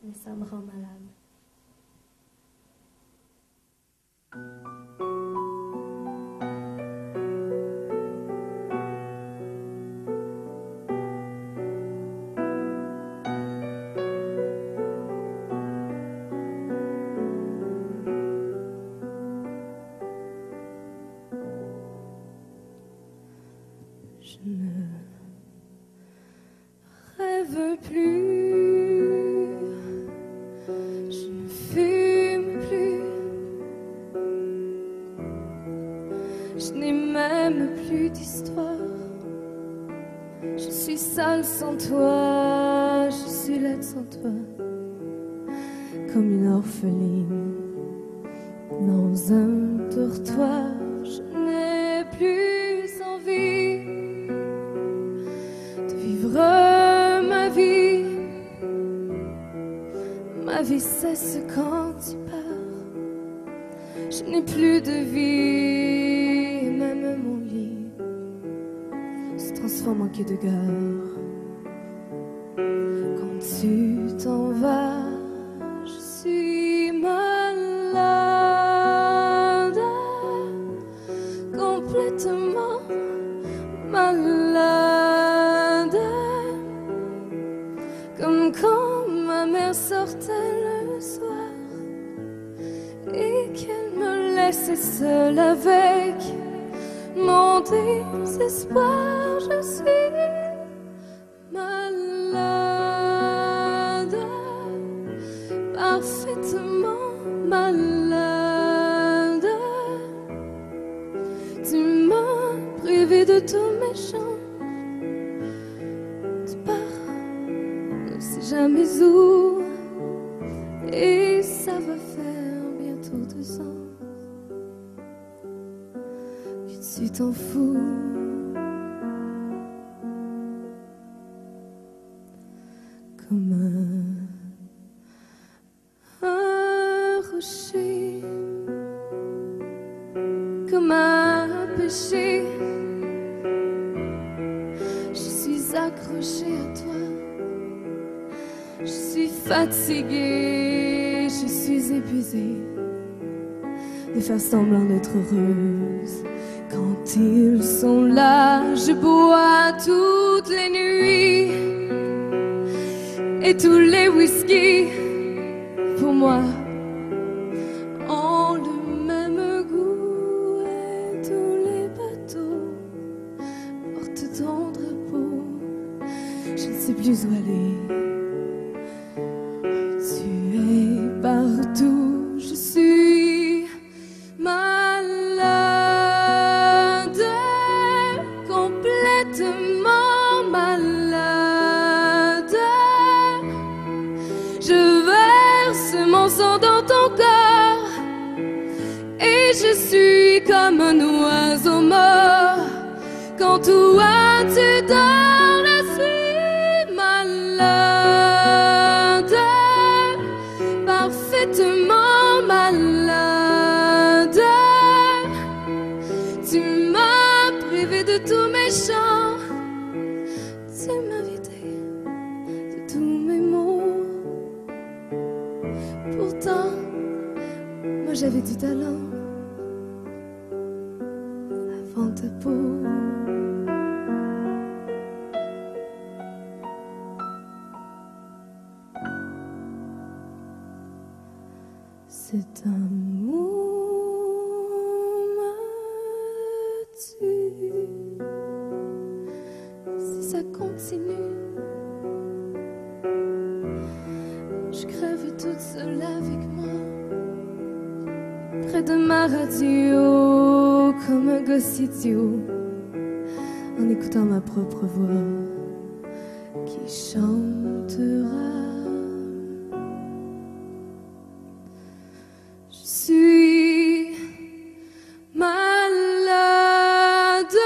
mais ça me rend malade. Je ne rêve plus, je ne fume plus, je n'ai même plus d'histoire. Je suis seule sans toi, je suis laide sans toi, comme une orpheline dans un dortoir. Je n'ai plus envie de vivre ma vie. Ma vie cesse quand tu pars. Je n'ai plus de vie, même mon lit se transforme en quai de gare. Quand tu t'en vas, je suis malade, complètement malade, comme quand ma mère sortait le soir et qu'elle me laissait seule avec mon désespoir. Je suis malade, parfaitement malade. Tu m'as privé de tous mes chants. Tu pars, on ne sait jamais où, et ça va faire bientôt 2 ans que tu t'en fous. Comme un rocher, comme un péché, je suis accrochée à toi. Je suis fatiguée, je suis épuisée de faire semblant d'être heureuse. Quand ils sont là, je bois toutes les nuits et tous les whisky pour moi ont le même goût, et tous les bateaux portent ton drapeau. Je ne sais plus où aller. Tu es partout, je suis malade, complètement malade. Je verse mon sang dans ton corps et je suis comme un oiseau mort. Quand toi tu dors, je suis malade, parfaitement malade. Tu m'as privé de tous mes chants, tu m'as vidé de tous mes mots. Pourtant, moi j'avais du talent avant ta peau. Cet amour me tue. Si ça continue, je crève toute seule avec moi, près de ma radio, comme un gosse idiot, en écoutant ma propre voix qui chantera. Je suis malade,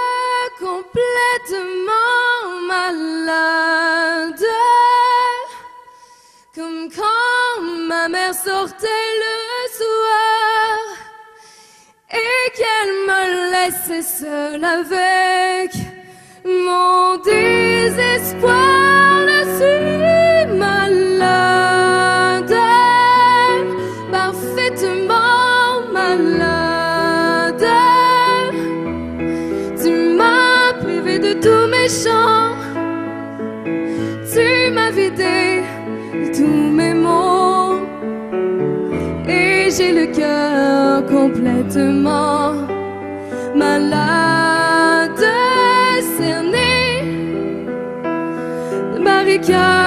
complètement malade, comme quand ma mère sortait le soir et qu'elle me laissait seule avec mon désespoir. Je suis malade. cœur complètement malade, cerné de barricades.